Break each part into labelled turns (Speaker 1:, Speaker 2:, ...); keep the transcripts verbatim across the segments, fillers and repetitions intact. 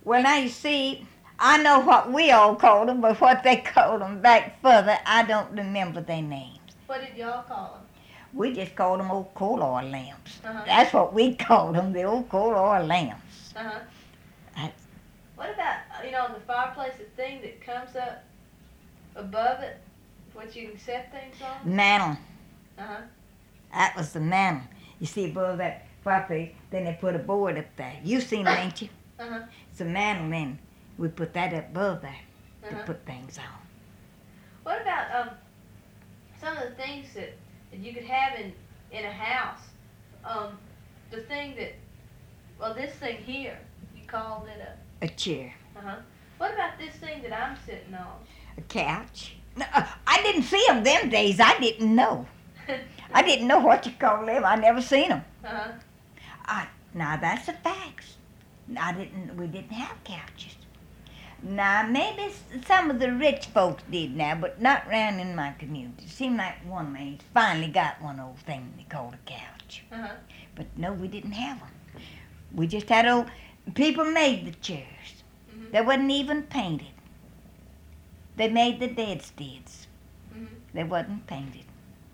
Speaker 1: Well, now you see, I know what we all called them, but what they called them back further, I don't remember their names.
Speaker 2: What did y'all call them?
Speaker 1: We just called them old coal oil lamps.
Speaker 2: Uh-huh.
Speaker 1: That's what we called them, the old coal oil lamps.
Speaker 2: Uh-huh.
Speaker 1: That's-
Speaker 2: What about, you know, the fireplace, the thing that comes up above it, what you can set things on?
Speaker 1: Mantle.
Speaker 2: Uh-huh.
Speaker 1: That was the mantle. You see above that fireplace, then they put a board up there. You seen it, ain't you?
Speaker 2: Uh-huh.
Speaker 1: It's a mantle, then we put that up above there to
Speaker 2: Uh-huh.
Speaker 1: put things on.
Speaker 2: What about um some of the things that, that you could have in, in a house? Um, the thing that, well, this thing here, you called it a,
Speaker 1: A chair.
Speaker 2: uh-huh. What about this thing that I'm sitting on?
Speaker 1: A couch. No, uh, I didn't see them them days. I didn't know. I didn't know what you call them. I never seen them.
Speaker 2: Uh-huh.
Speaker 1: I, now that's the facts. I didn't. We didn't have couches. Now maybe s- some of the rich folks did now, but not round in my community. Seemed like one man finally got one old thing they called a couch.
Speaker 2: Uh-huh.
Speaker 1: But no, we didn't have them. We just had old people made the chairs.
Speaker 2: Mhm.
Speaker 1: They wasn't even painted. They made the deadsteads.
Speaker 2: Mhm.
Speaker 1: They wasn't painted.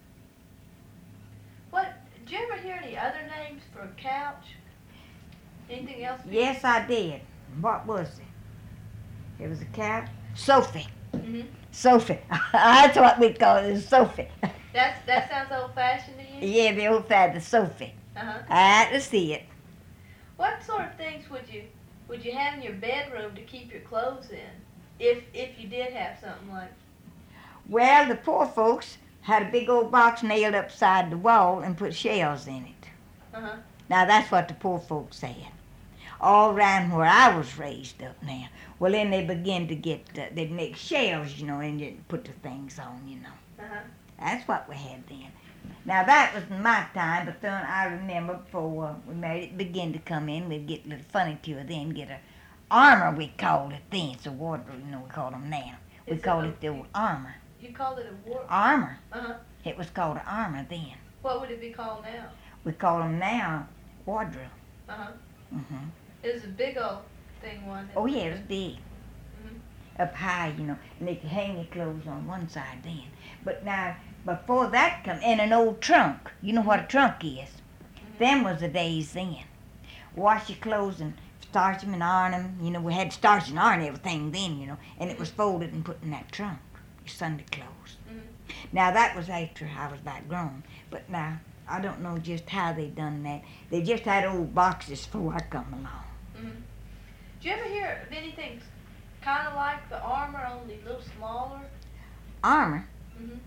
Speaker 2: What, did you ever hear any other names for a couch? Anything else?
Speaker 1: Yes, I did. What was it? It was a couch. Sophie.
Speaker 2: Mhm.
Speaker 1: Sophie. That's what we call it, Sophie.
Speaker 2: That's, that sounds old-fashioned to you?
Speaker 1: Yeah, the old fashioned Sophie.
Speaker 2: Uh-huh.
Speaker 1: I had to see it.
Speaker 2: What sort of things would you would you have in your bedroom to keep your clothes in, if if you did have something like?
Speaker 1: Well, the poor folks had a big old box nailed upside the wall and put shells in it.
Speaker 2: Uh-huh.
Speaker 1: Now that's what the poor folks said. All round where I was raised up now. Well, then they began to get, uh, they'd make shells, you know, and then put the things on, you know.
Speaker 2: Uh-huh.
Speaker 1: That's what we had then. Now that was in my time, but then I remember before uh, we married, it began to come in. We'd get a little funny to it then, get a armor, we called it then. It's a wardrobe, you know, we call them now. We
Speaker 2: Is it
Speaker 1: called
Speaker 2: a-
Speaker 1: it the old armor.
Speaker 2: You called it a war.
Speaker 1: Armor.
Speaker 2: Uh-huh.
Speaker 1: It was called an armor then.
Speaker 2: What would it be called now?
Speaker 1: We call them now wardrobe.
Speaker 2: Uh-huh.
Speaker 1: hmm
Speaker 2: It was a big old thing, wasn't it?
Speaker 1: Oh yeah, it was big.
Speaker 2: Mhm.
Speaker 1: Up high, you know, and they could hang your clothes on one side then. But now, before that come, in an old trunk. You know what a trunk is?
Speaker 2: Mhm.
Speaker 1: Them was the days then. Wash your clothes and starch them and iron them. You know, we had starch and iron everything then, you know, and it was folded and put in that trunk, your Sunday clothes.
Speaker 2: Mhm.
Speaker 1: Now, that was after I was about grown. But now, I don't know just how they done that. They just had old boxes before I come along.
Speaker 2: Mhm. Did you ever hear of anything kind of like the armor, only a little smaller?
Speaker 1: Armor?
Speaker 2: Mhm.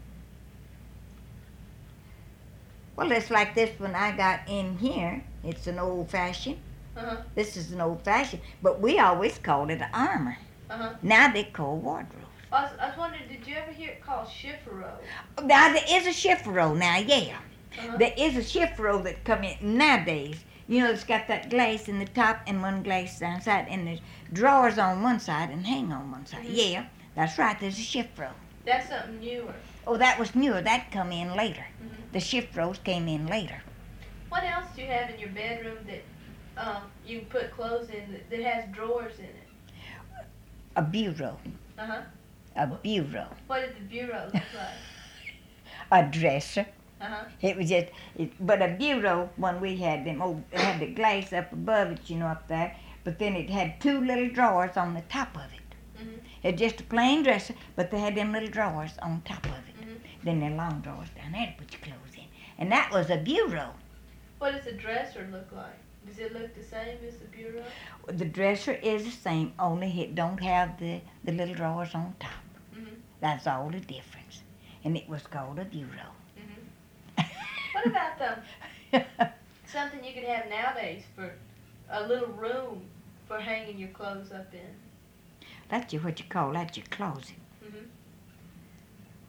Speaker 1: Well, it's like this one I got in here. It's an old-fashioned.
Speaker 2: Uh-huh.
Speaker 1: This is an old-fashioned, but we always called it an armor.
Speaker 2: Uh-huh.
Speaker 1: Now they call wardrobe.
Speaker 2: I was, I was wondering, did you ever hear it called chiffero?
Speaker 1: Now there is a chiffero now, yeah.
Speaker 2: Uh-huh.
Speaker 1: There is a chiffero that come in nowadays. You know, it's got that glass in the top and one glass downside, and there's drawers on one side and hang on one side.
Speaker 2: Mhm.
Speaker 1: Yeah, that's right. There's a chiffero.
Speaker 2: That's something newer.
Speaker 1: Oh, that was newer. That come in later.
Speaker 2: Mhm.
Speaker 1: The chifferos came in later.
Speaker 2: What else do you have in your bedroom that um, you can put clothes in that, that has drawers in it?
Speaker 1: A bureau.
Speaker 2: Uh-huh.
Speaker 1: A bureau.
Speaker 2: What did the bureau look like?
Speaker 1: A dresser.
Speaker 2: Uh-huh.
Speaker 1: It was just, it, but a bureau, when we had them, oh, it had the glass up above it, you know, up there, but then it had two little drawers on the top of it.
Speaker 2: Mhm.
Speaker 1: It's just a plain dresser, but they had them little drawers on top of it.
Speaker 2: Mhm.
Speaker 1: Then the long drawers down there to put your clothes in. And that was a bureau.
Speaker 2: What does the dresser look like? Does it look the same as the bureau?
Speaker 1: The dresser is the same, only it don't have the, the little drawers on top.
Speaker 2: Mhm.
Speaker 1: That's all the difference. And it was called a bureau.
Speaker 2: Mhm. What about the something you could have nowadays for a little room for hanging your clothes up in?
Speaker 1: That's your, what you call that, your closet.
Speaker 2: Mhm.